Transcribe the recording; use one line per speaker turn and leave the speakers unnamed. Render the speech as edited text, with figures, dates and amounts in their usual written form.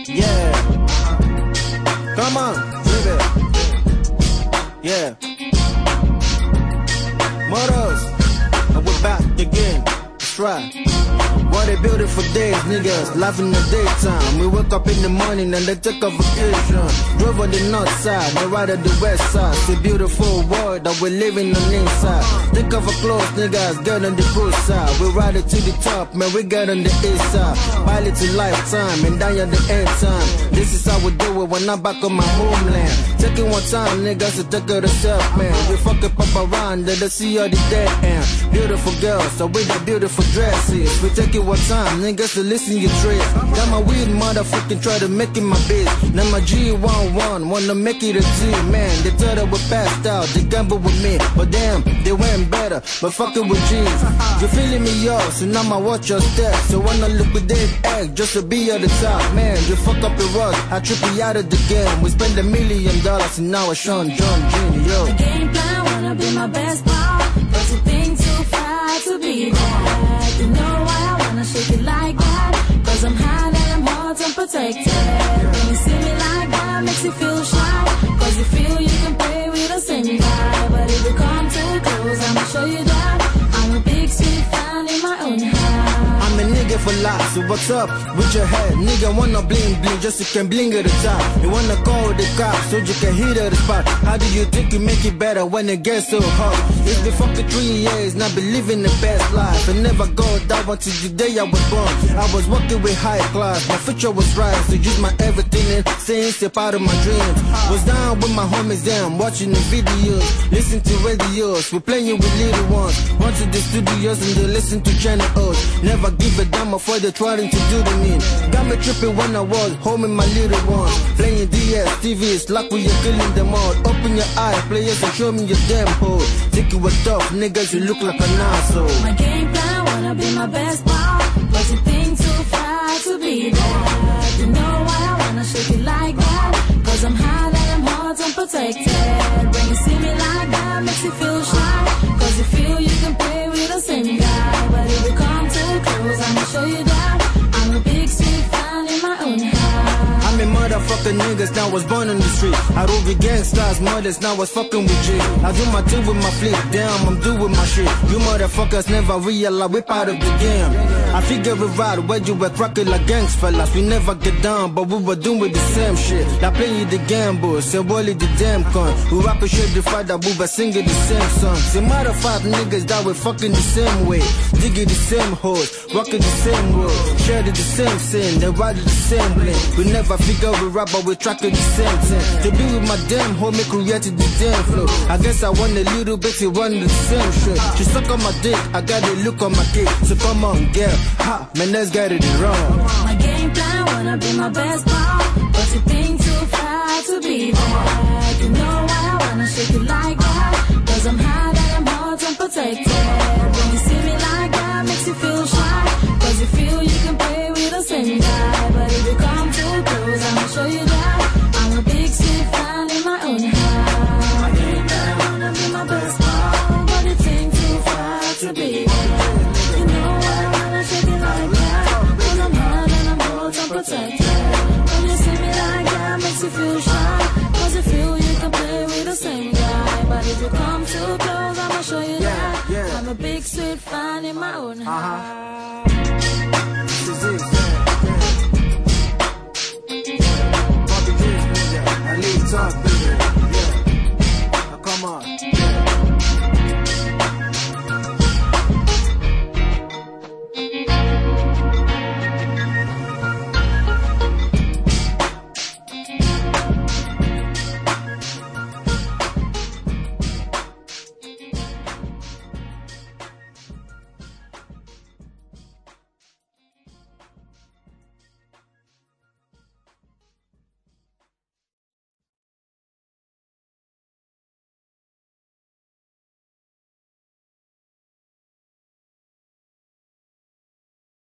Yeah. Come on, flip it. Yeah. Motos, and we're back again. That's right. What a beautiful day, niggas, life in the daytime. We woke up in the morning and they took a vacation. Drove on the north side, they ride on the west side. It's a beautiful world that we're living on the inside. Think of a close, niggas, get on the bush side. We ride it to the top, man, we get on the east side. Pilot to lifetime and down on the end time. This is how we do it when I'm back on my homeland. Take it one time, niggas, to take it yourself, man. We fucking pop around, then they see all the dead end. Beautiful girls, so with the beautiful dresses. We take it one time, niggas, to listen your tricks. Got my weird motherfucking try to make it my biz. Now my G11 wanna make it a G, man. They thought that we passed out, they gamble with me, but damn, they went better, but fucking with G's. You feeling me, yo, so now I watch your steps. So wanna look with that egg just to be at the top, man. You fuck up the rug, I trip you out of the game. We spend $1 million and now it's Sean John Jr., yo.
The game plan, wanna be my best pal, but you think too far to be that. You know why I wanna shake it like that, cause I'm high and I'm hot and protected. When you see me like that, makes you feel shy, cause you feel you can play with the same guy. But if you come too close, I'ma show you that I'm a big sweet fan in my own house.
I'm a nigga for life, so what's up with your head? Nigga wanna bling bling just so you can bling at the top. You wanna call the cops so you can hit at the spot. How do you think you make it better when it gets so hot? It's been fucking 3 years, now be living the best life. I never go down until the day I was born. I was working with high class, my future was right, so use my everything and staying step out of my dreams. Was down with my homies, them watching the videos, listen to radios, we playing with little ones. Went to the studios and they listen to channel O's. Never give a damn before they trying to do the mean. Got me tripping when I was home in my little ones. Playing DS, TV, it's like we are killing them all. Open your eyes, players, and show me your damn hole. Think you were tough, niggas, you look like an asshole.
My game plan, wanna be my best pal, but you think too far to be that. You know why I wanna shake it like that, cause I'm high and I'm hot and protected. When you see me like that, makes you feel shy, cause you feel you can play with the same guy. But if you come too close, I'ma show you that I'm a big sweet fan in my own house.
I'm a motherfucking niggas, now was born in the street. I rode with gangsters, mothers, now was fucking with G. I do my thing with my flip, damn, I'm doing my shit. You motherfuckers never realize we're part of the game. I figure it out where you were cracking like gangs fellas. We never get down, but we were doing the same shit. Like playing the gamble, say Wally the damn con. We appreciate the fact that we were singing the same song. Say matter of fact, niggas that we fucking the same way, digging the same hoes, rocking the same road, sharing the same sin, they ride the same lane. We never figure we rap, but we tracking the same thing. To be with my damn homie, created the damn flow. I guess I want a little bit to run the same shit. She suck on my dick, I got a look on my kick. So come on, girl, ha, man, let's get it wrong.
My game plan, wanna be my best pal, but you think too far to be that. You know why I wanna shake it like that, cause I'm high and I'm hot and protected. When you see me like that, makes you feel shy, cause you feel you can play with the same guy. But if you come too close, I'ma show you that I'm a big sweet fan in my own house. My game plan, wanna be my best pal, but you think too far to be that. You know why I wanna shake it like that, cause I'm hard and I'm hot and protected. When you see me like that, makes you feel shy, cause you feel you can play with the same guy. But if you come too close, I'ma show you that I'm a big sweet fan in my own house.